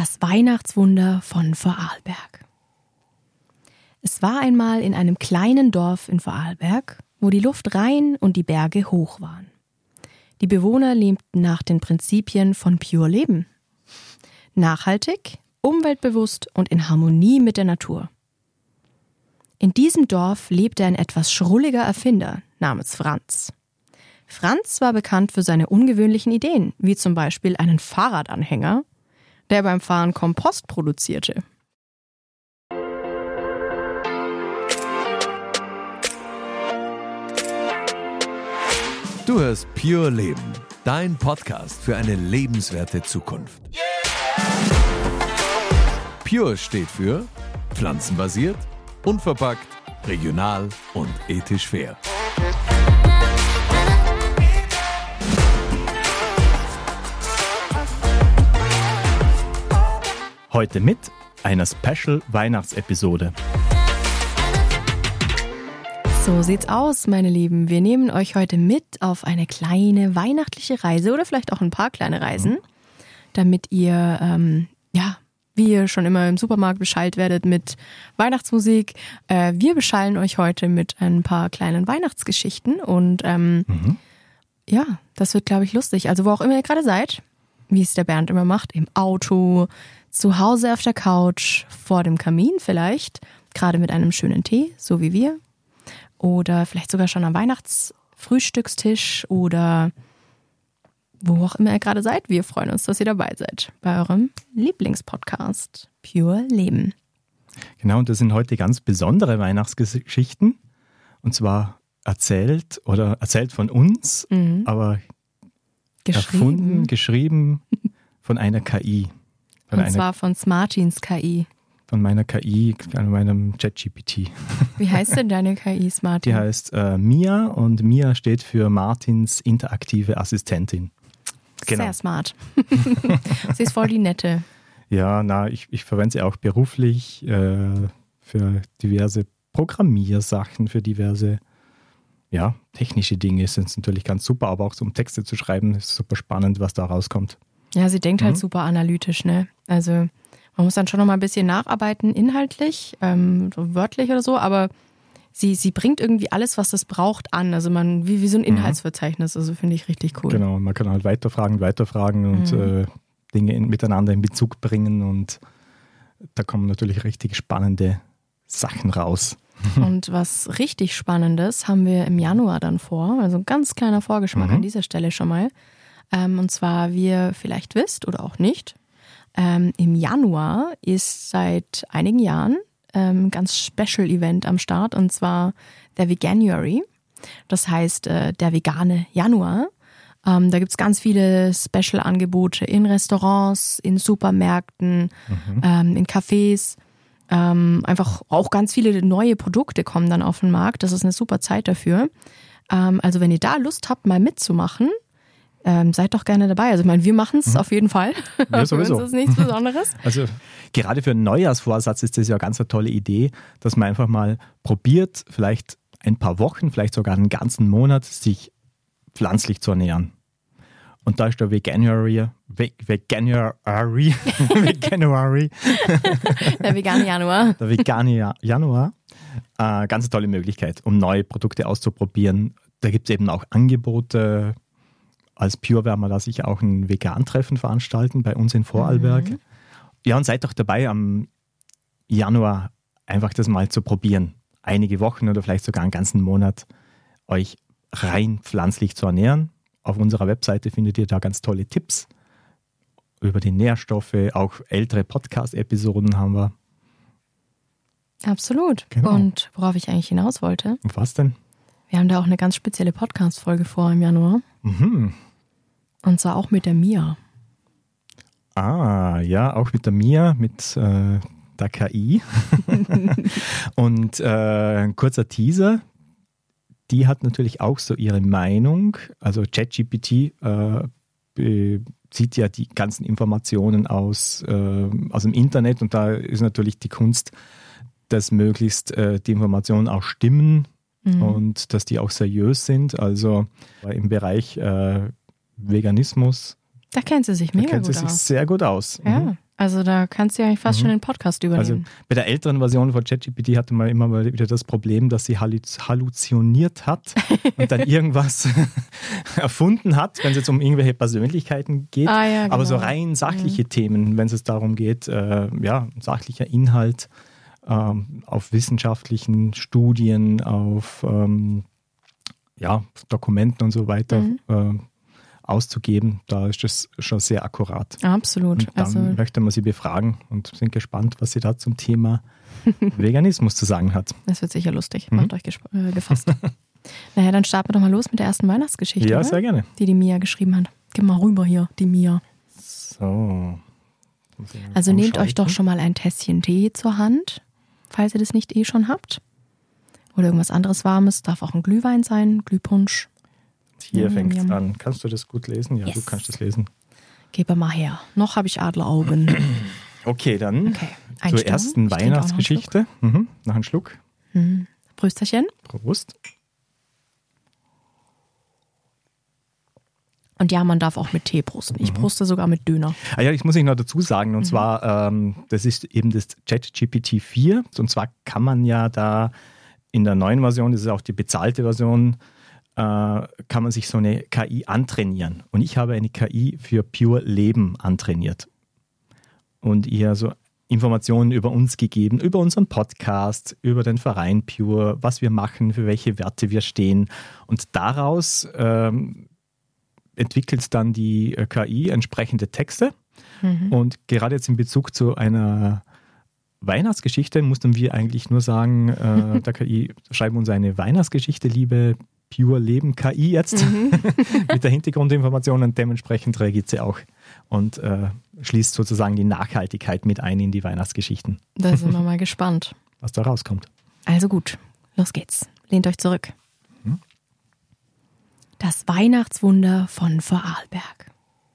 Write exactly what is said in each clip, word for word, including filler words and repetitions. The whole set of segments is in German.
Das Weihnachtswunder von Vorarlberg. Es war einmal in einem kleinen Dorf in Vorarlberg, wo die Luft rein und die Berge hoch waren. Die Bewohner lebten nach den Prinzipien von Pure Leben. Nachhaltig, umweltbewusst und in Harmonie mit der Natur. In diesem Dorf lebte ein etwas schrulliger Erfinder namens Franz. Franz war bekannt für seine ungewöhnlichen Ideen, wie zum Beispiel einen Fahrradanhänger, der beim Fahren Kompost produzierte. Du hörst Pure Leben, dein Podcast für eine lebenswerte Zukunft. Pure steht für pflanzenbasiert, unverpackt, regional und ethisch fair. Heute mit einer Special-Weihnachtsepisode. So sieht's aus, meine Lieben. Wir nehmen euch heute mit auf eine kleine weihnachtliche Reise oder vielleicht auch ein paar kleine Reisen, mhm. damit ihr, ähm, ja, wie ihr schon immer im Supermarkt beschallt werdet mit Weihnachtsmusik. Äh, wir beschallen euch heute mit ein paar kleinen Weihnachtsgeschichten und ähm, mhm. ja, das wird, glaube ich, lustig. Also wo auch immer ihr gerade seid, wie es der Bernd immer macht, im Auto, zu Hause auf der Couch, vor dem Kamin vielleicht, gerade mit einem schönen Tee, so wie wir. Oder vielleicht sogar schon am Weihnachtsfrühstückstisch oder wo auch immer ihr gerade seid. Wir freuen uns, dass ihr dabei seid bei eurem Lieblingspodcast Pure Leben. Genau, und das sind heute ganz besondere Weihnachtsgeschichten. Und zwar erzählt oder erzählt von uns, mhm. aber geschrieben. erfunden, geschrieben von einer K I. Von und einer, zwar von Smartins K I. Von meiner K I, von meinem ChatGPT. Wie heißt denn deine K I, Smartin? Die heißt äh, Mia und Mia steht für Martins interaktive Assistentin. Genau. Sehr smart. Sie ist voll die Nette. Ja, na, ich, ich verwende sie auch beruflich äh, für diverse Programmiersachen, für diverse ja, technische Dinge. Ist jetzt natürlich ganz super, aber auch so um Texte zu schreiben, ist super spannend, was da rauskommt. Ja, sie denkt mhm. halt super analytisch, ne? Also man muss dann schon noch mal ein bisschen nacharbeiten, inhaltlich, ähm, so wörtlich oder so, aber sie, sie bringt irgendwie alles, was es braucht, an. Also man, wie, wie so ein Inhaltsverzeichnis, also finde ich richtig cool. Genau, man kann halt weiterfragen, weiterfragen und mhm. äh, Dinge in, miteinander in Bezug bringen und da kommen natürlich richtig spannende Sachen raus. Und was richtig Spannendes haben wir im Januar dann vor, also ein ganz kleiner Vorgeschmack mhm. an dieser Stelle schon mal. Ähm, und zwar, wie ihr vielleicht wisst oder auch nicht, ähm, im Januar ist seit einigen Jahren ähm, ein ganz Special Event am Start und zwar der Veganuary. Das heißt, äh, der vegane Januar. Ähm, da gibt es ganz viele Special-Angebote in Restaurants, in Supermärkten, mhm. ähm, in Cafés. Ähm, einfach auch ganz viele neue Produkte kommen dann auf den Markt. Das ist eine super Zeit dafür. Ähm, also wenn ihr da Lust habt, mal mitzumachen, Ähm, seid doch gerne dabei. Also ich meine, wir machen es mhm. auf jeden Fall. Ja, sowieso. Für uns ist nichts Besonderes. Also gerade für einen Neujahrsvorsatz ist das ja ganz eine tolle Idee, dass man einfach mal probiert, vielleicht ein paar Wochen, vielleicht sogar einen ganzen Monat, sich pflanzlich zu ernähren. Und da ist der Veganuary, Veganuary, Veganuary, der vegane Januar. Der vegane Januar, äh, ganz eine tolle Möglichkeit, um neue Produkte auszuprobieren. Da gibt es eben auch Angebote. Als Pure werden wir da sicher auch ein Vegan-Treffen veranstalten bei uns in Vorarlberg. Mhm. Ja, und seid doch dabei, am Januar einfach das mal zu probieren. Einige Wochen oder vielleicht sogar einen ganzen Monat euch rein pflanzlich zu ernähren. Auf unserer Webseite findet ihr da ganz tolle Tipps über die Nährstoffe. Auch ältere Podcast-Episoden haben wir. Absolut. Genau. Und worauf ich eigentlich hinaus wollte. Und was denn? Wir haben da auch eine ganz spezielle Podcast-Folge vor im Januar. Mhm. Und zwar auch mit der Mia. Ah, ja, auch mit der Mia, mit äh, der K I. Und äh, ein kurzer Teaser. Die hat natürlich auch so ihre Meinung. Also ChatGPT äh, bezieht ja die ganzen Informationen aus, äh, aus dem Internet und da ist natürlich die Kunst, dass möglichst äh, die Informationen auch stimmen mhm. und dass die auch seriös sind. Also im Bereich äh, Veganismus. Da kennt sie sich mega da kennt gut sie sich aus. sehr gut aus. Ja. Mhm. Also da kannst du ja eigentlich fast Mhm. schon den Podcast übernehmen. Also bei der älteren Version von ChatGPT hatte man immer mal wieder das Problem, dass sie halluz- halluziniert hat und dann irgendwas erfunden hat, wenn es jetzt um irgendwelche Persönlichkeiten geht. Ah, ja, Aber so genau. rein sachliche Themen, wenn es darum geht, äh, ja, sachlicher Inhalt ähm, auf wissenschaftlichen Studien, auf ähm, ja, Dokumenten und so weiter Mhm. äh, auszugeben, da ist das schon sehr akkurat. Absolut. Und dann Also möchte man sie befragen und sind gespannt, was sie da zum Thema Veganismus zu sagen hat. das wird sicher lustig. Mhm. Macht euch gesp- äh, gefasst. Naja, dann starten wir doch mal los mit der ersten Weihnachtsgeschichte, Ja, oder? sehr gerne. Die die Mia geschrieben hat. Geh mal rüber hier, die Mia. So. Also nehmt euch doch schon mal ein Tässchen Tee zur Hand, falls ihr das nicht eh schon habt. Oder irgendwas anderes Warmes. Darf auch ein Glühwein sein, Glühpunsch. Hier Yum, fängt es yum. an. Kannst du das gut lesen? Ja, du Yes. kannst das lesen. Gib mal her. Noch habe ich Adleraugen. Okay, dann Okay. zur Einstimmung. ersten Ich trinke auch noch einen Weihnachtsgeschichte. Mhm. Noch einen Schluck. Schluck. Hm. Prösterchen. Prost. Und ja, man darf auch mit Tee brusten. Ich bruste sogar mit Döner. Ah ja, ich muss ich noch dazu sagen, und Mhm. zwar, ähm, das ist eben das ChatGPT vier. Und zwar kann man ja da in der neuen Version, das ist auch die bezahlte Version, äh, kann man sich so eine K I antrainieren. Und ich habe eine K I für Pure Leben antrainiert. Und ihr so Informationen über uns gegeben, über unseren Podcast, über den Verein Pure, was wir machen, für welche Werte wir stehen. Und daraus ähm, entwickelt dann die äh, K I entsprechende Texte. Mhm. Und gerade jetzt in Bezug zu einer Weihnachtsgeschichte mussten wir eigentlich nur sagen, äh, der K I, schreiben uns eine Weihnachtsgeschichte, liebe Pure Leben K I jetzt, Mhm. mit der Hintergrundinformation, und dementsprechend reagiert sie auch und äh, schließt sozusagen die Nachhaltigkeit mit ein in die Weihnachtsgeschichten, Da sind wir mal gespannt. was da rauskommt. Also gut, los geht's. Lehnt euch zurück. Mhm. Das Weihnachtswunder von Vorarlberg.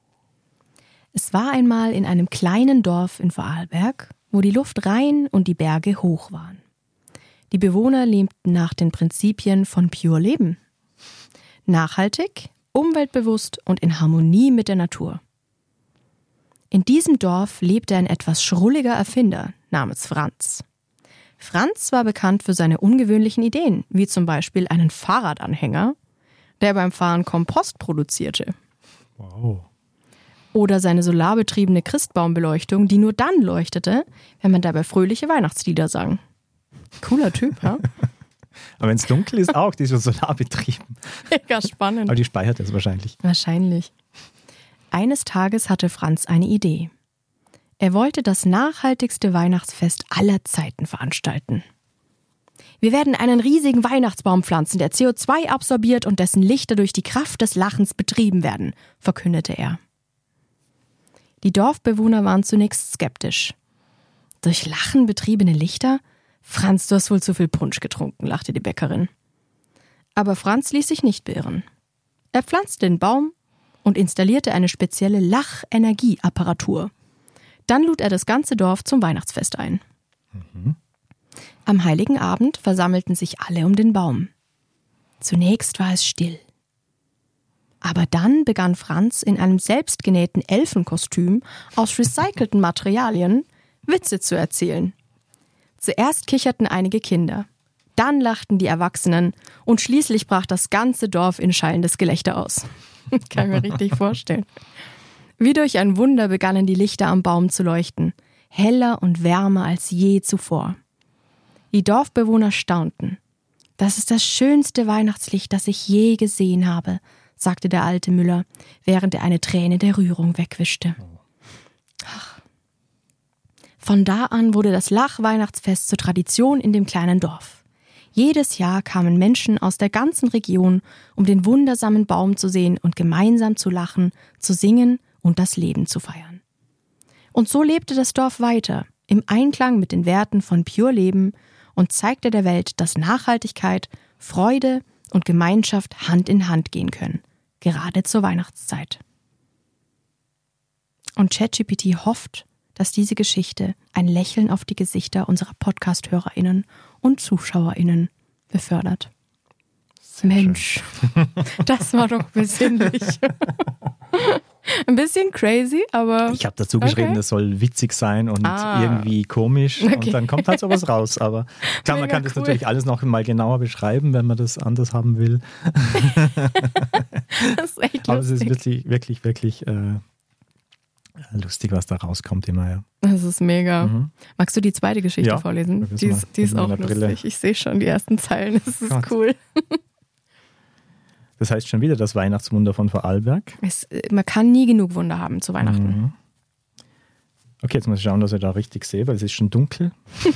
Es war einmal in einem kleinen Dorf in Vorarlberg, wo die Luft rein und die Berge hoch waren. Die Bewohner lebten nach den Prinzipien von Pure Leben. Nachhaltig, umweltbewusst und in Harmonie mit der Natur. In diesem Dorf lebte ein etwas schrulliger Erfinder namens Franz. Franz war bekannt für seine ungewöhnlichen Ideen, wie zum Beispiel einen Fahrradanhänger, der beim Fahren Kompost produzierte. Wow. Oder seine solarbetriebene Christbaumbeleuchtung, die nur dann leuchtete, wenn man dabei fröhliche Weihnachtslieder sang. Cooler Typ, ja? Aber wenn es dunkel ist, auch, die ist so solarbetrieben. Mega spannend. Aber die speichert es wahrscheinlich. Wahrscheinlich. Eines Tages hatte Franz eine Idee. Er wollte das nachhaltigste Weihnachtsfest aller Zeiten veranstalten. Wir werden einen riesigen Weihnachtsbaum pflanzen, der C O zwei absorbiert und dessen Lichter durch die Kraft des Lachens betrieben werden, verkündete er. Die Dorfbewohner waren zunächst skeptisch. Durch Lachen betriebene Lichter? Franz, du hast wohl zu viel Punsch getrunken, lachte die Bäckerin. Aber Franz ließ sich nicht beirren. Er pflanzte den Baum und installierte eine spezielle Lachenergieapparatur. Dann lud er das ganze Dorf zum Weihnachtsfest ein. Mhm. Am heiligen Abend versammelten sich alle um den Baum. Zunächst war es still. Aber dann begann Franz in einem selbstgenähten Elfenkostüm aus recycelten Materialien Witze zu erzählen. Zuerst kicherten einige Kinder, dann lachten die Erwachsenen und schließlich brach das ganze Dorf in schallendes Gelächter aus. Kann ich mir richtig vorstellen. Wie durch ein Wunder begannen die Lichter am Baum zu leuchten, heller und wärmer als je zuvor. Die Dorfbewohner staunten. Das ist das schönste Weihnachtslicht, das ich je gesehen habe, sagte der alte Müller, während er eine Träne der Rührung wegwischte. Ach. Von da an wurde das Lachweihnachtsfest zur Tradition in dem kleinen Dorf. Jedes Jahr kamen Menschen aus der ganzen Region, um den wundersamen Baum zu sehen und gemeinsam zu lachen, zu singen und das Leben zu feiern. Und so lebte das Dorf weiter, im Einklang mit den Werten von Pure Leben und zeigte der Welt, dass Nachhaltigkeit, Freude und Gemeinschaft Hand in Hand gehen können, gerade zur Weihnachtszeit. Und ChatGPT hofft, dass diese Geschichte ein Lächeln auf die Gesichter unserer Podcast-HörerInnen und ZuschauerInnen befördert. Sehr Mensch, schön. Das war doch besinnlich. Ein bisschen crazy, aber... Ich habe dazu geschrieben, Okay. das soll witzig sein und Ah. irgendwie komisch. Okay. Und dann kommt halt sowas raus. Aber klar, man Mega kann das cool. natürlich alles noch mal genauer beschreiben, wenn man das anders haben will. Das ist echt Aber es ist lustig. wirklich, wirklich, wirklich äh, lustig, was da rauskommt immer. Ja. Das ist mega. Mhm. Magst du die zweite Geschichte Ja, vorlesen? das Die mal ist, die ist mit auch meiner lustig. Brille. Ich sehe schon die ersten Zeilen. Das ist Gott. cool. Das heißt schon wieder das Weihnachtswunder von Vorarlberg. Es, man kann nie genug Wunder haben zu Weihnachten. Mhm. Okay, jetzt muss ich schauen, dass ich da richtig sehe, weil es ist schon dunkel.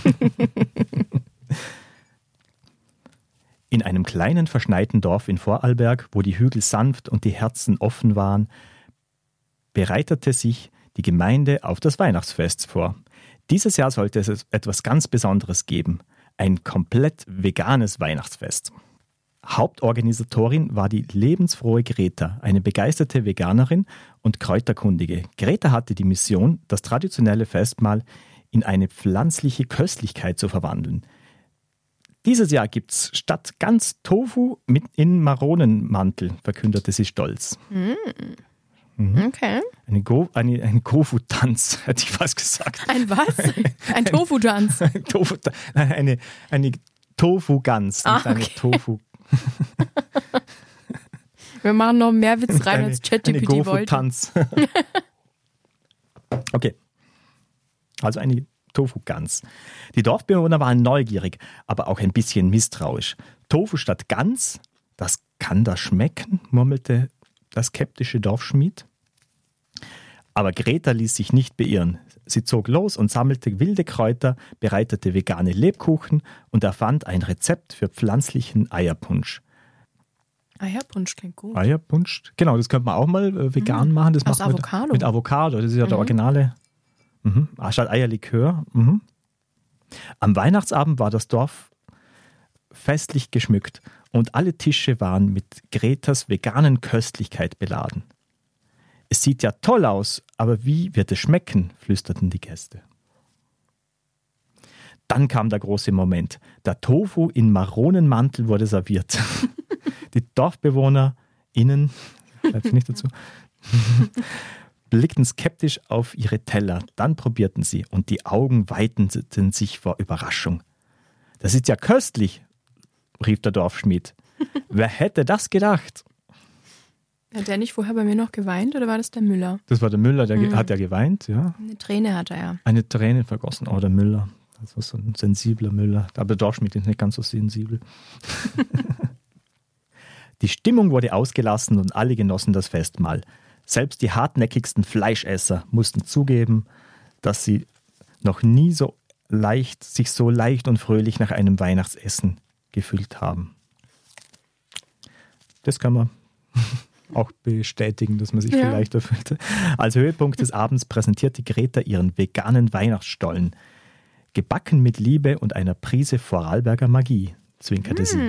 In einem kleinen, verschneiten Dorf in Vorarlberg, wo die Hügel sanft und die Herzen offen waren, bereitete sich die Gemeinde auf das Weihnachtsfest vor. Dieses Jahr sollte es etwas ganz Besonderes geben. Ein komplett veganes Weihnachtsfest. Hauptorganisatorin war die lebensfrohe Greta, eine begeisterte Veganerin und Kräuterkundige. Greta hatte die Mission, das traditionelle Festmahl in eine pflanzliche Köstlichkeit zu verwandeln. Dieses Jahr gibt's statt ganz Tofu mit in Maronenmantel, verkündete sie stolz. Okay. Eine Go, eine, ein Gofu-Tanz, hätte ich fast gesagt. Ein was? Ein Tofu-Tanz. Ein Tofu, nein, eine, eine Tofu-Gans, Ah, nicht eine okay. Tofu. Wir machen noch mehr Witz rein, eine, als eine ChatGPT wollte. Gofu-Tanz. Okay. Also eine Tofu-Gans. Die Dorfbewohner waren neugierig, aber auch ein bisschen misstrauisch. Tofu statt Gans, das kann das schmecken, murmelte der skeptische Dorfschmied. Aber Greta ließ sich nicht beirren. Sie zog los und sammelte wilde Kräuter, bereitete vegane Lebkuchen und erfand ein Rezept für pflanzlichen Eierpunsch. Eierpunsch klingt gut. Eierpunsch, genau, das könnte man auch mal äh, vegan machen. Das Aus macht man Avocado. Mit, mit Avocado, das ist ja der originale. Mhm. Statt Eierlikör. Mhm. Am Weihnachtsabend war das Dorf festlich geschmückt und alle Tische waren mit Gretas veganen Köstlichkeit beladen. Es sieht ja toll aus, aber wie wird es schmecken, flüsterten die Gäste. Dann kam der große Moment. Der Tofu in Maronenmantel wurde serviert. Die DorfbewohnerInnen, schreib's nicht dazu, blickten skeptisch auf ihre Teller. Dann probierten sie und die Augen weiteten sich vor Überraschung. Das ist ja köstlich, rief der Dorfschmied. Wer hätte das gedacht? Hat der nicht vorher bei mir noch geweint oder war das der Müller? Das war der Müller, der mhm. hat ja geweint, ja. Eine Träne hatte er. Eine Träne vergossen. Oh, der Müller. Das war so ein sensibler Müller. Aber der Dorfschmied ist nicht ganz so sensibel. Die Stimmung wurde ausgelassen und alle genossen das Festmahl. Selbst die hartnäckigsten Fleischesser mussten zugeben, dass sie noch nie so leicht, sich so leicht und fröhlich nach einem Weihnachtsessen gefühlt haben. Das kann man auch bestätigen, dass man sich Ja. viel leichter fühlte. Als Höhepunkt des Abends präsentierte Greta ihren veganen Weihnachtsstollen. Gebacken mit Liebe und einer Prise Vorarlberger Magie, zwinkerte sie.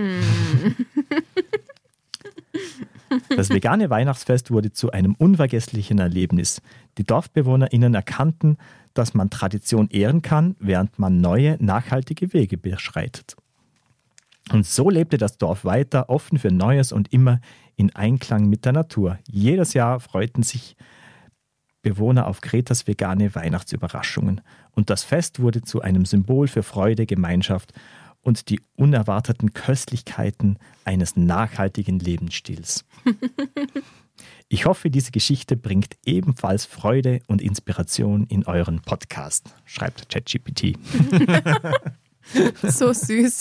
Das vegane Weihnachtsfest wurde zu einem unvergesslichen Erlebnis. Die DorfbewohnerInnen erkannten, dass man Tradition ehren kann, während man neue, nachhaltige Wege beschreitet. Und so lebte das Dorf weiter, offen für Neues und immer in Einklang mit der Natur. Jedes Jahr freuten sich Bewohner auf Gretas vegane Weihnachtsüberraschungen. Und das Fest wurde zu einem Symbol für Freude, Gemeinschaft und die unerwarteten Köstlichkeiten eines nachhaltigen Lebensstils. Ich hoffe, diese Geschichte bringt ebenfalls Freude und Inspiration in euren Podcast, schreibt ChatGPT. So süß.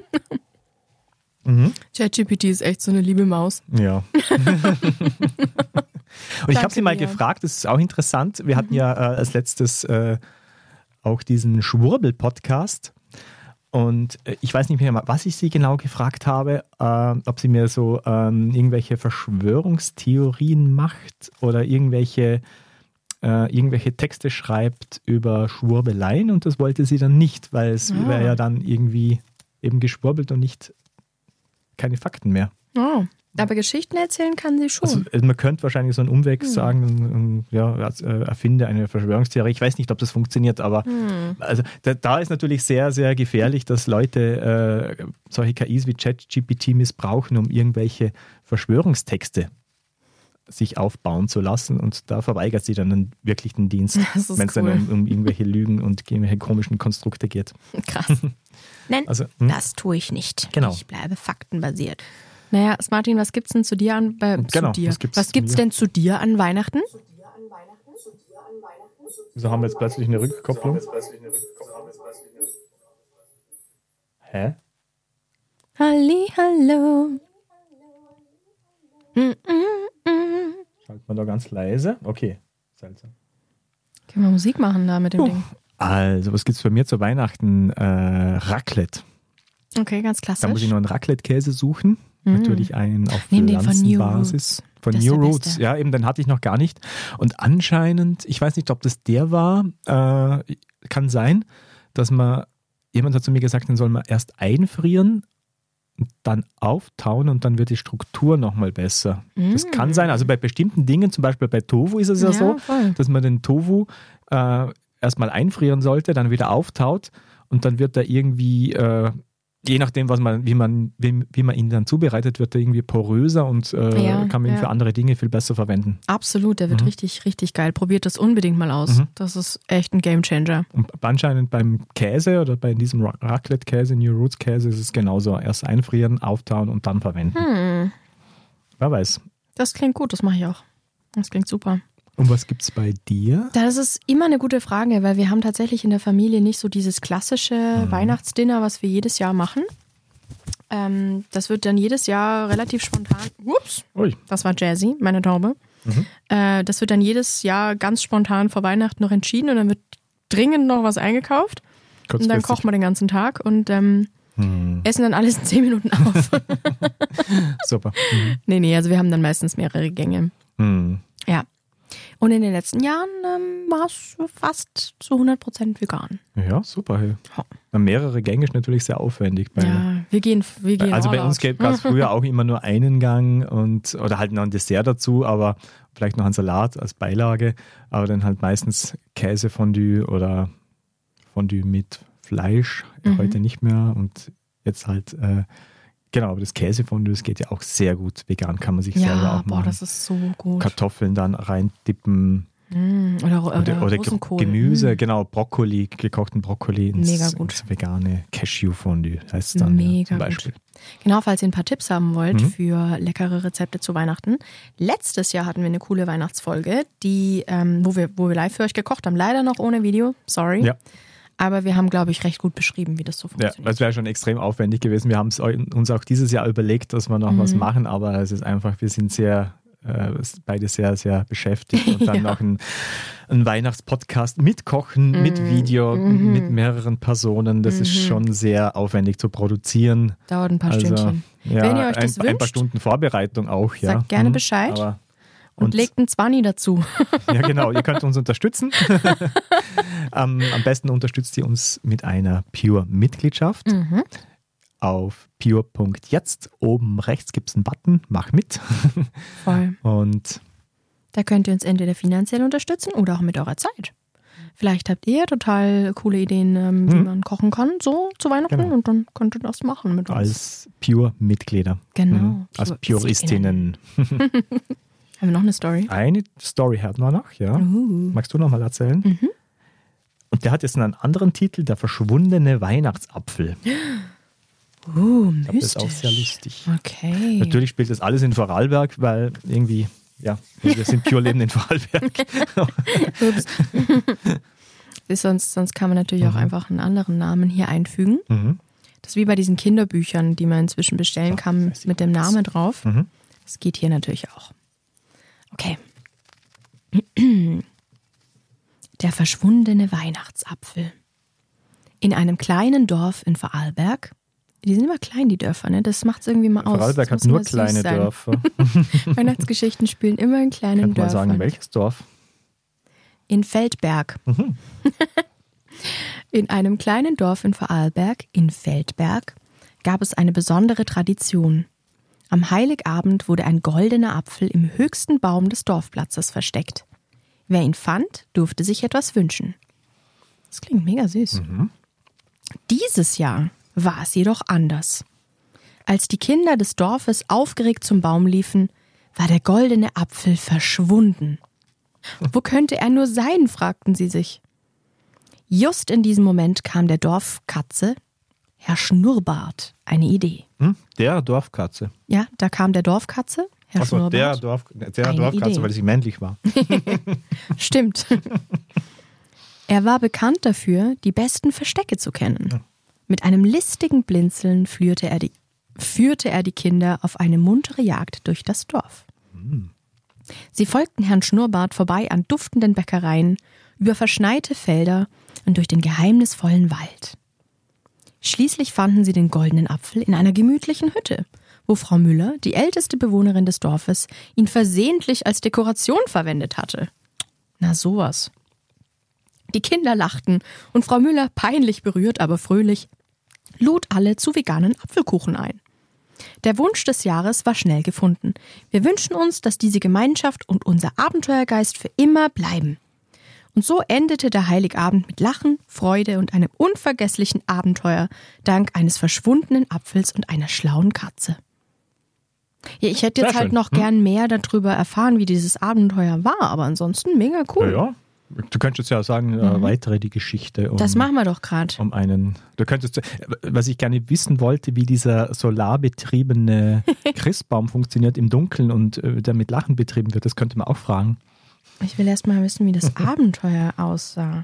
Mhm. ChatGPT ist echt so eine liebe Maus. Ja. Und ich habe Danke sie mal dir. gefragt, das ist auch interessant. Wir hatten ja äh, als letztes äh, auch diesen Schwurbel-Podcast. Und äh, ich weiß nicht mehr, was ich sie genau gefragt habe, äh, ob sie mir so ähm, irgendwelche Verschwörungstheorien macht oder irgendwelche, äh, irgendwelche Texte schreibt über Schwurbeleien. Und das wollte sie dann nicht, weil es Ah. wäre ja dann irgendwie eben geschwurbelt und nicht keine Fakten mehr. Oh, aber Geschichten erzählen kann sie schon. Also, man könnte wahrscheinlich so einen Umweg sagen, ähm, ja, also, äh, erfinde eine Verschwörungstheorie. Ich weiß nicht, ob das funktioniert, aber Hm. also, da, da ist natürlich sehr, sehr gefährlich, dass Leute äh, solche K Is wie ChatGPT missbrauchen, um irgendwelche Verschwörungstexte sich aufbauen zu lassen und da verweigert sie dann, dann wirklich den Dienst, wenn es cool. dann um, um irgendwelche Lügen und irgendwelche komischen Konstrukte geht. Krass. Nein, Also, hm? das tue ich nicht. Genau. Ich bleibe faktenbasiert. Naja, Martin, was gibt's denn zu dir an bei, Genau, zu dir? was gibt's was zu gibt's mir? denn zu dir an Weihnachten? Wieso haben wir jetzt plötzlich eine Rückkopplung? Hä? Halli, hallo. Mm, mm, mm. Schalten wir da ganz leise? Okay, seltsam. Können wir Musik machen da mit dem Uh. Ding? Also, was gibt es bei mir zu Weihnachten? Äh, Raclette. Okay, ganz klassisch. Da muss ich noch einen Raclette-Käse suchen. Mm. Natürlich einen auf Nimm den von New Pflanzenbasis. Von Das ist New der Roots. Beste. Ja, eben, den hatte ich noch gar nicht. Und anscheinend, ich weiß nicht, ob das der war, äh, kann sein, dass man, jemand hat zu mir gesagt, den soll man erst einfrieren, dann auftauen und dann wird die Struktur nochmal besser. Mm. Das kann sein. Also bei bestimmten Dingen, zum Beispiel bei Tofu ist es ja, Ja, so, voll. dass man den Tofu äh, erstmal einfrieren sollte, dann wieder auftaut und dann wird er irgendwie, äh, je nachdem, was man, wie man, wie, wie man ihn dann zubereitet, wird er irgendwie poröser und äh, Ja, kann man ihn ja. für andere Dinge viel besser verwenden. Absolut, der wird Mhm. richtig, richtig geil. Probiert das unbedingt mal aus. Mhm. Das ist echt ein Gamechanger. Und anscheinend beim Käse oder bei diesem Ra- Raclette-Käse, New Roots-Käse, ist es genauso. Erst einfrieren, auftauen und dann verwenden. Hm, Wer weiß. das klingt gut, das mache ich auch. Das klingt super. Und was gibt es bei dir? Das ist immer eine gute Frage, weil wir haben tatsächlich in der Familie nicht so dieses klassische Mhm. Weihnachtsdinner, was wir jedes Jahr machen. Ähm, das wird dann jedes Jahr relativ spontan. Ups, Ui. das war Jazzy, meine Taube. Mhm. Äh, das wird dann jedes Jahr ganz spontan vor Weihnachten noch entschieden und dann wird dringend noch was eingekauft. Und dann Kurzfristig. kochen wir den ganzen Tag und ähm, Hm. essen dann alles in zehn Minuten auf. Super. Mhm. nee, nee, also wir haben dann meistens mehrere Gänge. Hm. Ja. Und in den letzten Jahren ähm, war es fast zu hundert Prozent vegan. Ja, super. Hey. Ja. Na, mehrere Gänge ist natürlich sehr aufwendig. Bei, Ja, wir gehen, wir gehen also all bei uns out. gab es früher auch immer nur einen Gang und oder halt noch ein Dessert dazu, aber vielleicht noch ein Salat als Beilage, aber dann halt meistens Käsefondue oder Fondue mit Fleisch, Mhm. heute nicht mehr und jetzt halt, äh, genau, aber das Käsefondue, das geht ja auch sehr gut vegan, kann man sich selber Ja, auch boah, machen. das ist so gut. Kartoffeln dann reindippen Mm, oder, oder, oder, oder Rosenkohl. Gemüse, Mm. genau, Brokkoli, gekochten Brokkoli ins, Mega gut. ins vegane Cashew-Fondue heißt es dann Mega ja, zum gut. Beispiel. Genau, falls ihr ein paar Tipps haben wollt Mhm. für leckere Rezepte zu Weihnachten. Letztes Jahr hatten wir eine coole Weihnachtsfolge, die, ähm, wo, wir, wo wir live für euch gekocht haben. Leider noch ohne Video, sorry. Ja. Aber wir haben, glaube ich, recht gut beschrieben, wie das so Ja, funktioniert. das wäre schon extrem aufwendig gewesen. Wir haben es eu- uns auch dieses Jahr überlegt, dass wir noch Mhm. was machen, aber es ist einfach, wir sind sehr, äh, beide sehr, sehr beschäftigt und dann Ja. noch ein, ein Weihnachtspodcast mit Kochen, Mhm. mit Video, Mhm. mit mehreren Personen. Das ist Mhm. schon sehr aufwendig zu produzieren. Dauert ein paar Also, Stündchen. ja, Wenn ihr euch das ein, ein paar wünscht, Stunden Vorbereitung auch. Ja. sagt gerne Mhm. Bescheid. Aber, Und, und legt ein Zwanni dazu. Ja, genau. Ihr könnt uns unterstützen. am, am besten unterstützt ihr uns mit einer Pure-Mitgliedschaft. Mhm. Auf pure Punkt jetzt. Oben rechts gibt es einen Button. Mach mit. Voll. Und Da könnt ihr uns entweder finanziell unterstützen oder auch mit eurer Zeit. Vielleicht habt ihr total coole Ideen, ähm, wie Mhm. man kochen kann, so zu Weihnachten. Genau. Und dann könnt ihr das machen mit uns. als Pure-Mitglieder. Genau. Mhm. Als Puristinnen. Haben wir noch eine Story? Eine Story hatten wir noch, ja. Uh. Magst du noch mal erzählen? Mhm. Und der hat jetzt einen anderen Titel, der verschwundene Weihnachtsapfel. Uh, Ich glaube, das ist auch sehr lustig. Okay. Natürlich spielt das alles in Vorarlberg, weil irgendwie, ja, wir sind Pure Leben in Vorarlberg. Ups. Ist sonst, sonst kann man natürlich auch Mhm. einfach einen anderen Namen hier einfügen. mhm. Das ist wie bei diesen Kinderbüchern, die man inzwischen bestellen So, kann weiß ich mit dem was. Namen drauf. Mhm. Das geht hier natürlich auch. Okay. Der verschwundene Weihnachtsapfel. In einem kleinen Dorf in Vorarlberg. Die sind immer klein, die Dörfer, ne? Das macht es irgendwie mal aus. Vorarlberg Das hat muss nur immer süß kleine sein. Dörfer. Weihnachtsgeschichten spielen immer in kleinen Könnte man Dörfern. sagen, welches Dorf? In Feldberg. Mhm. In einem kleinen Dorf in Vorarlberg, in Feldberg, gab es eine besondere Tradition. Am Heiligabend wurde ein goldener Apfel im höchsten Baum des Dorfplatzes versteckt. Wer ihn fand, durfte sich etwas wünschen. Das klingt mega süß. Mhm. Dieses Jahr war es jedoch anders. Als die Kinder des Dorfes aufgeregt zum Baum liefen, war der goldene Apfel verschwunden. Wo könnte er nur sein, fragten sie sich. Just in diesem Moment kam der Dorfkatze, Herr Schnurrbart, eine Idee. Hm? Der Dorfkatze. Ja, da kam der Dorfkatze, Herr Also Schnurrbart. der, Dorf, der Eine Dorfkatze, Idee. weil sie männlich war. Stimmt. Er war bekannt dafür, die besten Verstecke zu kennen. Ja. Mit einem listigen Blinzeln führte er, die, führte er die Kinder auf eine muntere Jagd durch das Dorf. Hm. Sie folgten Herrn Schnurrbart vorbei an duftenden Bäckereien, über verschneite Felder und durch den geheimnisvollen Wald. Schließlich fanden sie den goldenen Apfel in einer gemütlichen Hütte, wo Frau Müller, die älteste Bewohnerin des Dorfes, ihn versehentlich als Dekoration verwendet hatte. Na sowas. Die Kinder lachten und Frau Müller, peinlich berührt, aber fröhlich, lud alle zu veganen Apfelkuchen ein. Der Wunsch des Jahres war schnell gefunden. Wir wünschen uns, dass diese Gemeinschaft und unser Abenteuergeist für immer bleiben. Und so endete der Heiligabend mit Lachen, Freude und einem unvergesslichen Abenteuer dank eines verschwundenen Apfels und einer schlauen Katze. Ja, ich hätte jetzt Sehr halt schön. noch Hm? gern mehr darüber erfahren, wie dieses Abenteuer war, aber ansonsten mega cool. Ja, ja. Du könntest ja sagen, äh, weitere die Geschichte. Um, Das machen wir doch gerade. um einen. Du könntest, was ich gerne wissen wollte, wie dieser solarbetriebene Christbaum funktioniert im Dunkeln und äh, der mit Lachen betrieben wird, das könnte man auch fragen. Ich will erst mal wissen, wie das Abenteuer aussah.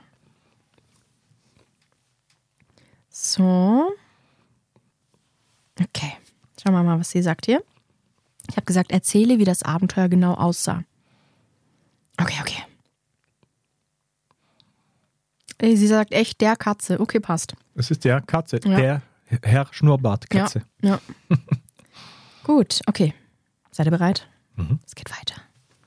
So. Okay. Schauen wir mal, was sie sagt hier. Ich habe gesagt, erzähle, wie das Abenteuer genau aussah. Okay, okay. Ey, Sie sagt echt der Katze. Okay, passt. Es ist der Katze, Ja. der Herr Schnurrbart-Katze. Ja. ja. Gut, okay. Seid ihr bereit? Mhm. Es geht weiter.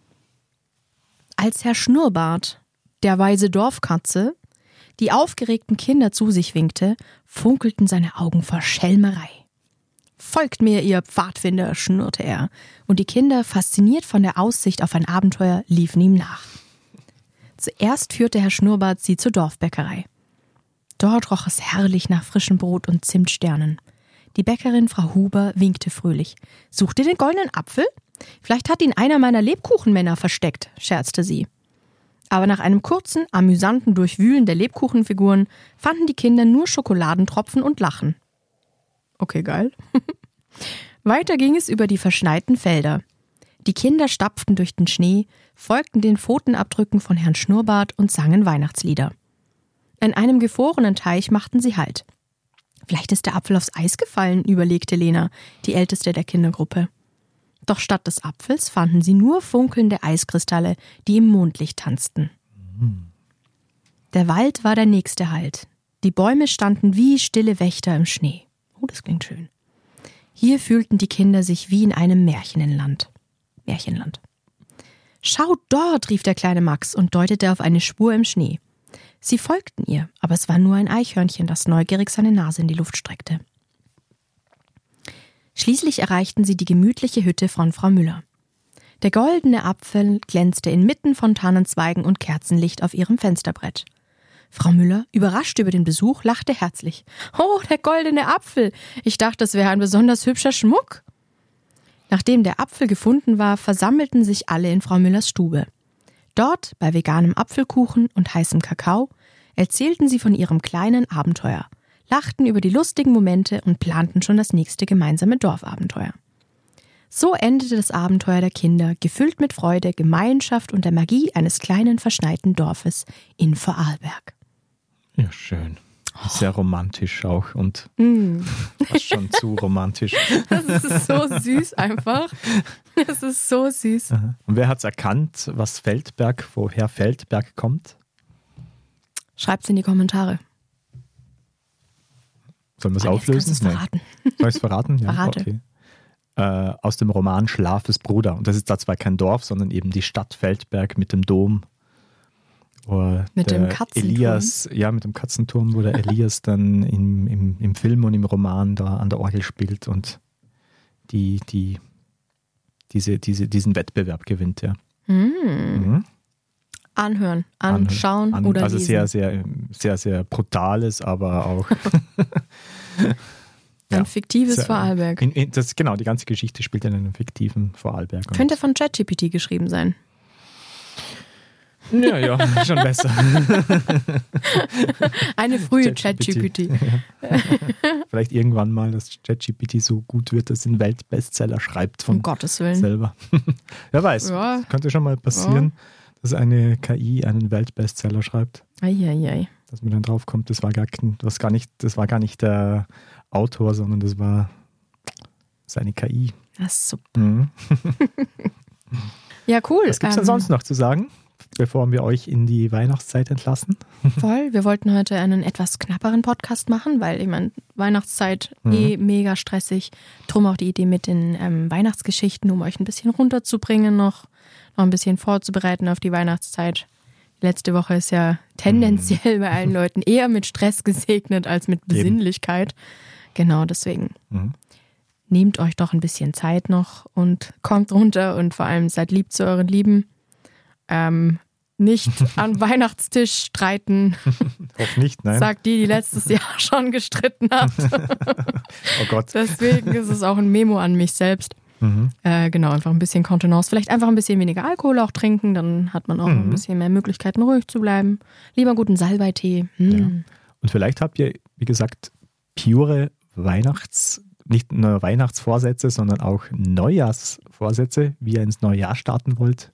Als Herr Schnurrbart, der weise Dorfkatze, die aufgeregten Kinder zu sich winkte, funkelten seine Augen vor Schelmerei. Folgt mir, ihr Pfadfinder, schnurrte er, und die Kinder, fasziniert von der Aussicht auf ein Abenteuer, liefen ihm nach. Zuerst führte Herr Schnurrbart sie zur Dorfbäckerei. Dort roch es herrlich nach frischem Brot und Zimtsternen. Die Bäckerin Frau Huber winkte fröhlich. »Sucht ihr den goldenen Apfel? Vielleicht hat ihn einer meiner Lebkuchenmänner versteckt«, scherzte sie. Aber nach einem kurzen, amüsanten Durchwühlen der Lebkuchenfiguren fanden die Kinder nur Schokoladentropfen und Lachen. Okay, geil. Weiter ging es über die verschneiten Felder. Die Kinder stapften durch den Schnee, folgten den Pfotenabdrücken von Herrn Schnurrbart und sangen Weihnachtslieder. An einem gefrorenen Teich machten sie Halt. Vielleicht ist der Apfel aufs Eis gefallen, überlegte Lena, die älteste der Kindergruppe. Doch statt des Apfels fanden sie nur funkelnde Eiskristalle, die im Mondlicht tanzten. Der Wald war der nächste Halt. Die Bäume standen wie stille Wächter im Schnee. Oh, das klingt schön. Hier fühlten die Kinder sich wie in einem Märchenland. Märchenland. »Schaut dort«, rief der kleine Max und deutete auf eine Spur im Schnee. Sie folgten ihr, aber es war nur ein Eichhörnchen, das neugierig seine Nase in die Luft streckte. Schließlich erreichten sie die gemütliche Hütte von Frau Müller. Der goldene Apfel glänzte inmitten von Tannenzweigen und Kerzenlicht auf ihrem Fensterbrett. Frau Müller, überrascht über den Besuch, lachte herzlich. »Oh, der goldene Apfel! Ich dachte, es wäre ein besonders hübscher Schmuck!« Nachdem der Apfel gefunden war, versammelten sich alle in Frau Müllers Stube. Dort, bei veganem Apfelkuchen und heißem Kakao, erzählten sie von ihrem kleinen Abenteuer, lachten über die lustigen Momente und planten schon das nächste gemeinsame Dorfabenteuer. So endete das Abenteuer der Kinder, gefüllt mit Freude, Gemeinschaft und der Magie eines kleinen verschneiten Dorfes in Vorarlberg. Ja, schön. Sehr romantisch auch und Mm. fast schon zu romantisch. Das ist so süß einfach. Das ist so süß. Aha. Und wer hat es erkannt, was Feldberg, woher Feldberg kommt? Schreibt's in die Kommentare. Sollen wir es Und jetzt auflösen? kannst du's verraten. Nee. Soll ich es verraten? Ja, Verrate. okay. Äh, aus dem Roman Schlafes Bruder. Und das ist da zwar kein Dorf, sondern eben die Stadt Feldberg mit dem Dom. Wo Mit der dem Katzenturm. Elias, ja, mit dem Katzenturm, wo der Elias dann im, im, im Film und im Roman da an der Orgel spielt und die, die, diese, diese, diesen Wettbewerb gewinnt. Ja. Mm. Mhm. Anhören, anschauen An- oder Also lesen. sehr, sehr, sehr, sehr brutales, aber auch Ein fiktives Sehr, Vorarlberg. In, in, das, genau, die ganze Geschichte spielt in einem fiktiven Vorarlberg. Und Könnte von ChatGPT geschrieben sein. ja, ja, schon besser. Eine frühe ChatGPT. Ja. Vielleicht irgendwann mal, dass ChatGPT so gut wird, dass es einen Weltbestseller schreibt von Um Gottes Willen. selber. Wer weiß, Ja. könnte schon mal passieren, ja. dass eine K I einen Weltbestseller schreibt. Eieiei. Dass man dann drauf kommt, das war gar, das gar nicht, das war gar nicht der Autor, sondern das war seine K I. Das ist super. Mhm. Ja, cool. Was gibt es denn Ähm, sonst noch zu sagen, bevor wir euch in die Weihnachtszeit entlassen? Voll. Wir wollten heute einen etwas knapperen Podcast machen, weil ich meine, Weihnachtszeit mhm. eh mega stressig. Drum auch die Idee mit den ähm, Weihnachtsgeschichten, um euch ein bisschen runterzubringen, noch, noch ein bisschen vorzubereiten auf die Weihnachtszeit. Die letzte Woche ist ja tendenziell mhm. bei allen Leuten eher mit Stress gesegnet als mit Besinnlichkeit. Eben. Genau, deswegen. Mhm. Nehmt euch doch ein bisschen Zeit noch und kommt runter und vor allem seid lieb zu euren Lieben. Ähm, nicht am Weihnachtstisch streiten. Hoff nicht, nein. Sagt die, die letztes Jahr schon gestritten hat. Oh Gott. Deswegen ist es auch ein Memo an mich selbst. Mhm. Äh, genau, einfach ein bisschen Kontenance. Vielleicht einfach ein bisschen weniger Alkohol auch trinken, dann hat man auch mhm. ein bisschen mehr Möglichkeiten, ruhig zu bleiben. Lieber guten Salbeitee. Mhm. Ja. Und vielleicht habt ihr, wie gesagt, pure Weihnachts- nicht nur Weihnachtsvorsätze, sondern auch Neujahrsvorsätze, wie ihr ins neue Jahr starten wollt.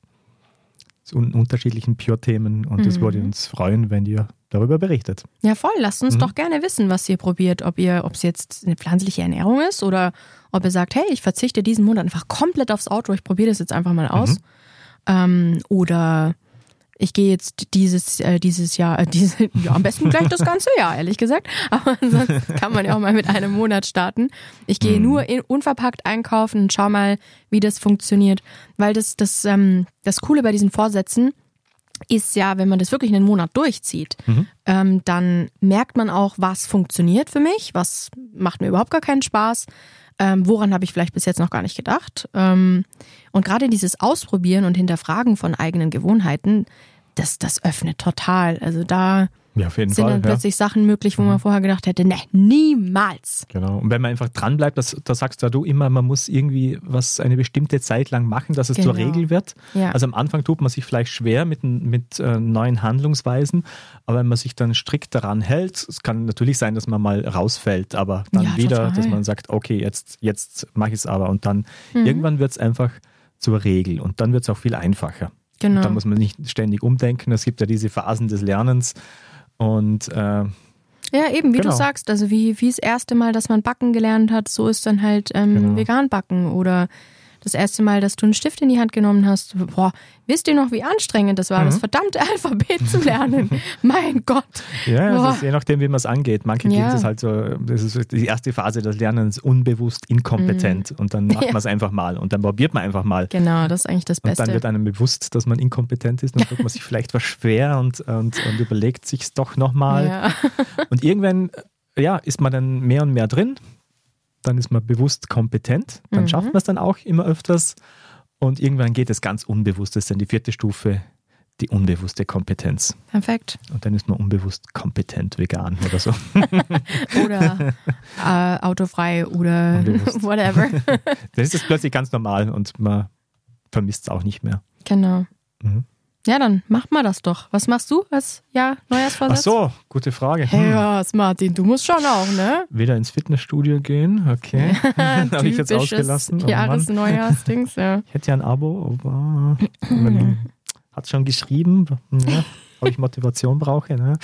Zu unterschiedlichen Pure-Themen. Und es mhm. würde uns freuen, wenn ihr darüber berichtet. Ja, voll. Lasst uns mhm. doch gerne wissen, was ihr probiert. Ob ihr, ob es jetzt eine pflanzliche Ernährung ist oder ob ihr sagt, hey, ich verzichte diesen Monat einfach komplett aufs Auto. Ich probiere das jetzt einfach mal aus. Mhm. Ähm, oder ich gehe jetzt dieses, äh, dieses Jahr, äh, diese, ja, am besten gleich das ganze Jahr, ehrlich gesagt. Aber ansonsten kann man ja auch mal mit einem Monat starten. Ich gehe mhm. nur in, unverpackt einkaufen und schau mal, wie das funktioniert. Weil das, das, ähm, das Coole bei diesen Vorsätzen ist ja, wenn man das wirklich einen Monat durchzieht, mhm. ähm, dann merkt man auch, was funktioniert für mich, was macht mir überhaupt gar keinen Spaß. Ähm, woran habe ich vielleicht bis jetzt noch gar nicht gedacht? Ähm, und gerade dieses Ausprobieren und Hinterfragen von eigenen Gewohnheiten, das, das öffnet total. Also da ja, auf jeden sind Fall, dann ja. plötzlich Sachen möglich, wo man vorher gedacht hätte, ne, niemals. Genau. Und wenn man einfach dran bleibt, das, das sagst ja du immer, man muss irgendwie was eine bestimmte Zeit lang machen, dass es Genau. zur Regel wird. Ja. Also am Anfang tut man sich vielleicht schwer mit, mit äh, neuen Handlungsweisen, aber wenn man sich dann strikt daran hält, es kann natürlich sein, dass man mal rausfällt, aber dann Ja, wieder, total. dass man sagt, okay, jetzt, jetzt mache ich es aber und dann Mhm. irgendwann wird es einfach zur Regel und dann wird es auch viel einfacher. Genau. Und dann muss man nicht ständig umdenken. Es gibt ja diese Phasen des Lernens und äh, Ja, eben, wie Genau. du sagst, also wie, wie das erste Mal, dass man backen gelernt hat, so ist dann halt ähm, Genau. vegan backen oder das erste Mal, dass du einen Stift in die Hand genommen hast. Boah, wisst ihr noch, wie anstrengend das war, Mhm. das verdammte Alphabet zu lernen? Mein Gott. ja, Boah. das ist je nachdem, wie man es angeht. Manche Ja. gibt es halt so, das ist so die erste Phase des Lernens, unbewusst, inkompetent und dann macht Ja. man es einfach mal und dann probiert man einfach mal. Genau, das ist eigentlich das Und Beste. dann wird einem bewusst, dass man inkompetent ist, dann tut man sich vielleicht was schwer und, und, und überlegt sich es doch nochmal. ja. Und irgendwann ja, ist man dann mehr und mehr drin, dann ist man bewusst kompetent, dann Mhm. schafft man es dann auch immer öfters und irgendwann geht es ganz unbewusst, das ist dann die vierte Stufe, die unbewusste Kompetenz. Perfekt. Und dann ist man unbewusst kompetent vegan oder so. Oder äh, autofrei oder Unbewusst. whatever. Dann ist es plötzlich ganz normal und man vermisst es auch nicht mehr. Genau. Mhm. Ja, dann mach mal das doch. Was machst du als ja, Ach Neujahrsvorsatz? so, gute Frage. Hey, Hm. was, Martin, du musst schon auch, ne? Wieder ins Fitnessstudio gehen, okay. Habe ich jetzt ausgelassen. Oh Mann. Jahresneujahrsdings, ja. Ich hätte ja ein Abo, aber man hat schon geschrieben, ja, ob ich Motivation brauche. Ne?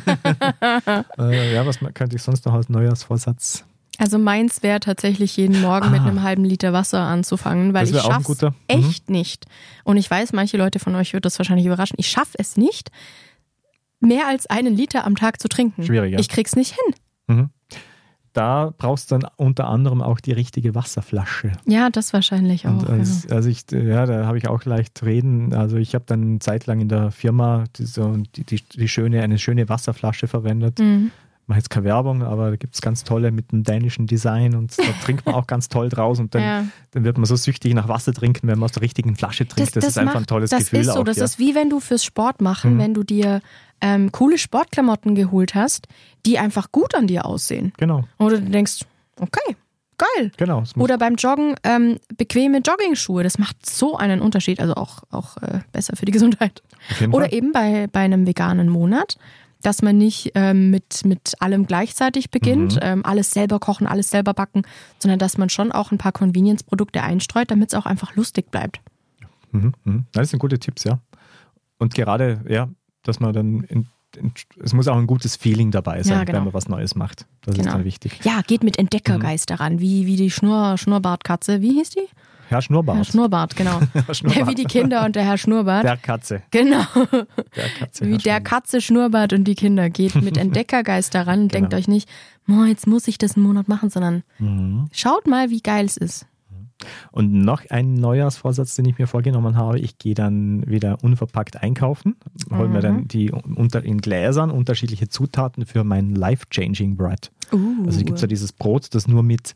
äh, ja, was könnte ich sonst noch als Neujahrsvorsatz? Also meins wäre tatsächlich jeden Morgen Ah. mit einem halben Liter Wasser anzufangen, weil Das ich wär auch ein schaff's guter. Mhm. echt nicht. Und ich weiß, manche Leute von euch wird das wahrscheinlich überraschen. Ich schaffe es nicht, mehr als einen Liter am Tag zu trinken. Schwierig, ja. Ich krieg's nicht hin. Mhm. Da brauchst du dann unter anderem auch die richtige Wasserflasche. Ja, das wahrscheinlich auch. Und als, ja. als ich, ja, da habe ich auch leicht reden. Also ich habe dann eine Zeit lang in der Firma die, so, die, die, die schöne, eine schöne Wasserflasche verwendet. Mhm. Ich mache jetzt keine Werbung, aber da gibt es ganz tolle mit einem dänischen Design und da trinkt man auch ganz toll draus und dann, Ja. dann wird man so süchtig nach Wasser trinken, wenn man aus der richtigen Flasche trinkt. Das, ist einfach ein tolles das Gefühl. Ist so, auch, das ja. ist wie wenn du fürs Sport machen, Mhm. wenn du dir ähm, coole Sportklamotten geholt hast, die einfach gut an dir aussehen. Genau. Oder du denkst, Okay, geil. Genau. Oder beim Joggen ähm, bequeme Jogging-Schuhe. Das macht so einen Unterschied, also auch, auch äh, besser für die Gesundheit. Auf jeden Oder Fall. eben bei, bei einem veganen Monat, dass man nicht ähm, mit, mit allem gleichzeitig beginnt, Mhm. ähm, alles selber kochen, alles selber backen, sondern dass man schon auch ein paar Convenience-Produkte einstreut, damit es auch einfach lustig bleibt. Mhm. Mhm. Das sind gute Tipps, ja. Und gerade, ja, dass man dann, in, in, es muss auch ein gutes Feeling dabei sein, Ja, genau. wenn man was Neues macht. Das Genau. ist dann wichtig. Ja, geht mit Entdeckergeist daran, wie, wie die Schnurr, Schnurrbartkatze. Wie hieß die? Herr Schnurrbart. Herr Schnurrbart, genau. Schnurrbart. Wie die Kinder und der Herr Schnurrbart. Der Katze. Genau. Der Katze. Wie Herr der Schnurrbart. Katze Schnurrbart und die Kinder. Geht mit Entdeckergeist daran und Genau. denkt euch nicht, oh, jetzt muss ich das einen Monat machen, sondern Mhm. schaut mal, wie geil es ist. Und noch ein Neujahrsvorsatz, den ich mir vorgenommen habe, ich gehe dann wieder unverpackt einkaufen, hole mir dann die unter, in Gläsern unterschiedliche Zutaten für mein Life-Changing Bread. Uh. Also gibt es ja dieses Brot, das nur mit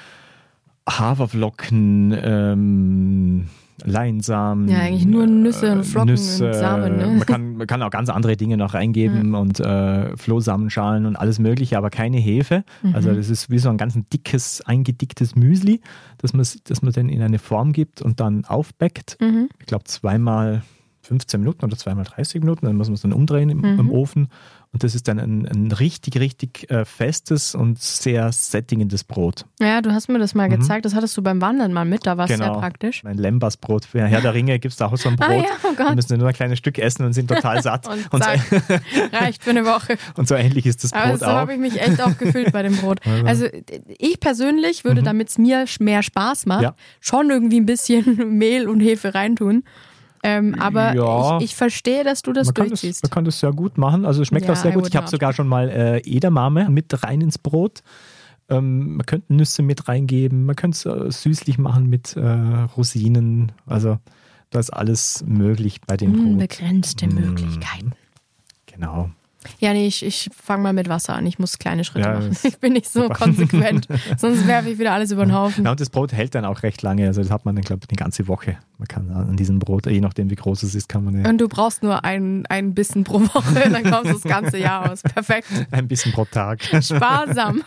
Haferflocken, ähm, Leinsamen, Ja, eigentlich nur Nüsse und äh, Flocken Nüsse, und Samen, ne? man, kann, man kann auch ganz andere Dinge noch reingeben und äh, Flohsamenschalen und alles mögliche, aber keine Hefe. Mhm. Also das ist wie so ein ganz dickes, eingedicktes Müsli, das man, das man dann in eine Form gibt und dann aufbäckt. Mhm. Ich glaube zweimal fünfzehn Minuten oder zweimal dreißig Minuten, dann muss man es dann umdrehen im, Mhm. im Ofen. Und das ist dann ein, ein richtig, richtig äh, festes und sehr sättigendes Brot. Ja, du hast mir das mal Mhm. gezeigt. Das hattest du beim Wandern mal mit. Da war es sehr praktisch. Mein Lembas-Brot. Für Herr der Ringe gibt es da auch so ein Brot. Ah ja, oh Wir Gott. müssen nur ein kleines Stück essen und sind total satt. Und und, so, zack, reicht für eine Woche. und so ähnlich ist das Aber Brot so auch. habe ich mich echt auch gefühlt bei dem Brot. Also ich persönlich würde, damit es mir mehr Spaß macht, Ja. schon irgendwie ein bisschen Mehl und Hefe reintun. Ähm, aber Ja. ich, ich verstehe, dass du das man, kann das, durchziehst. man kann das sehr gut machen. Also es schmeckt Ja, auch sehr I gut. would Ich habe not. sogar schon mal äh, Edamame mit rein ins Brot. Ähm, man könnte Nüsse mit reingeben. Man könnte es äh, süßlich machen mit äh, Rosinen. Also da ist alles möglich bei dem Brot. Unbegrenzte Mm. Möglichkeiten. Genau. Ja, nee, ich, ich fange mal mit Wasser an. Ich muss kleine Schritte Ja, machen. das- Ich bin nicht so konsequent. Sonst werfe ich wieder alles über den Haufen. Ja, und das Brot hält dann auch recht lange. Also das hat man dann, glaube ich, eine ganze Woche. Man kann an diesem Brot, je nachdem wie groß es ist, kann man eine, Und du brauchst nur einen, einen Bissen pro Woche, dann kommst du das ganze Jahr aus. Perfekt. ein bisschen pro Tag. Sparsam.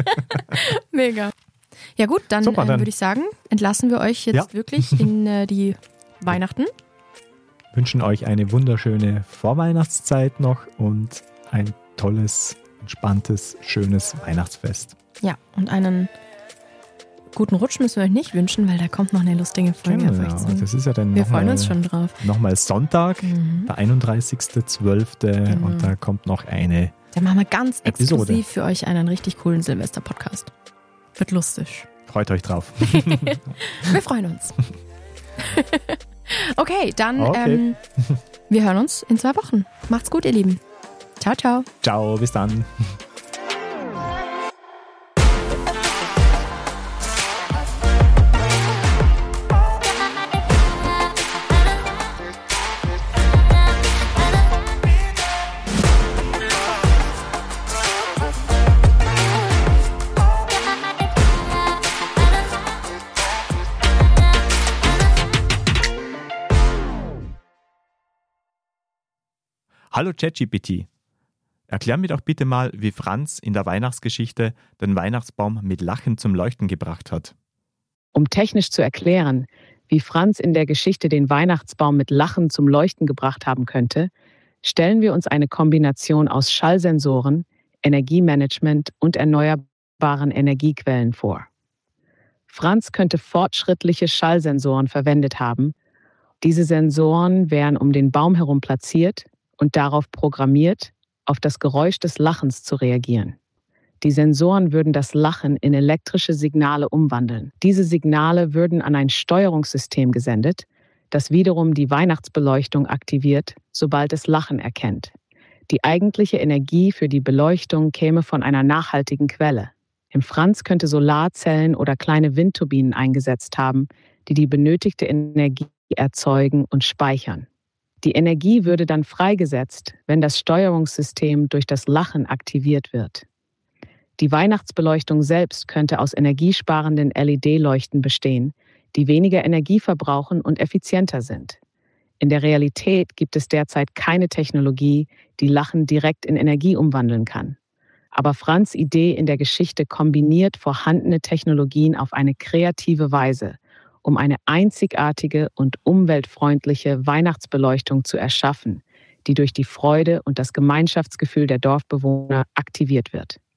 Mega. Ja gut, dann, Super, ähm, dann- würde ich sagen, entlassen wir euch jetzt Ja. wirklich in äh, die Weihnachten. Wünschen euch eine wunderschöne Vorweihnachtszeit noch und ein tolles, entspanntes, schönes Weihnachtsfest. Ja, und einen guten Rutsch müssen wir euch nicht wünschen, weil da kommt noch eine lustige Folge auf euch Genau, zu. das ist ja dann Wir nochmal, freuen uns schon drauf. nochmal Sonntag, Mhm. der einunddreißigster zwölfter Genau. und da kommt noch eine. Dann machen wir ganz Episode. exklusiv für euch einen richtig coolen Silvester-Podcast. Wird lustig. Freut euch drauf. Wir freuen uns. Okay, dann Okay. Ähm, wir hören uns in zwei Wochen. Macht's gut, ihr Lieben. Ciao, ciao. Ciao, bis dann. Hallo ChatGPT. Erklär mir doch bitte mal, wie Franz in der Weihnachtsgeschichte den Weihnachtsbaum mit Lachen zum Leuchten gebracht hat. Um technisch zu erklären, wie Franz in der Geschichte den Weihnachtsbaum mit Lachen zum Leuchten gebracht haben könnte, stellen wir uns eine Kombination aus Schallsensoren, Energiemanagement und erneuerbaren Energiequellen vor. Franz könnte fortschrittliche Schallsensoren verwendet haben. Diese Sensoren wären um den Baum herum platziert und darauf programmiert, auf das Geräusch des Lachens zu reagieren. Die Sensoren würden das Lachen in elektrische Signale umwandeln. Diese Signale würden an ein Steuerungssystem gesendet, das wiederum die Weihnachtsbeleuchtung aktiviert, sobald es Lachen erkennt. Die eigentliche Energie für die Beleuchtung käme von einer nachhaltigen Quelle. Im Franz könnte Solarzellen oder kleine Windturbinen eingesetzt haben, die die benötigte Energie erzeugen und speichern. Die Energie würde dann freigesetzt, wenn das Steuerungssystem durch das Lachen aktiviert wird. Die Weihnachtsbeleuchtung selbst könnte aus energiesparenden L E D-Leuchten bestehen, die weniger Energie verbrauchen und effizienter sind. In der Realität gibt es derzeit keine Technologie, die Lachen direkt in Energie umwandeln kann. Aber Franz' Idee in der Geschichte kombiniert vorhandene Technologien auf eine kreative Weise, um eine einzigartige und umweltfreundliche Weihnachtsbeleuchtung zu erschaffen, die durch die Freude und das Gemeinschaftsgefühl der Dorfbewohner aktiviert wird.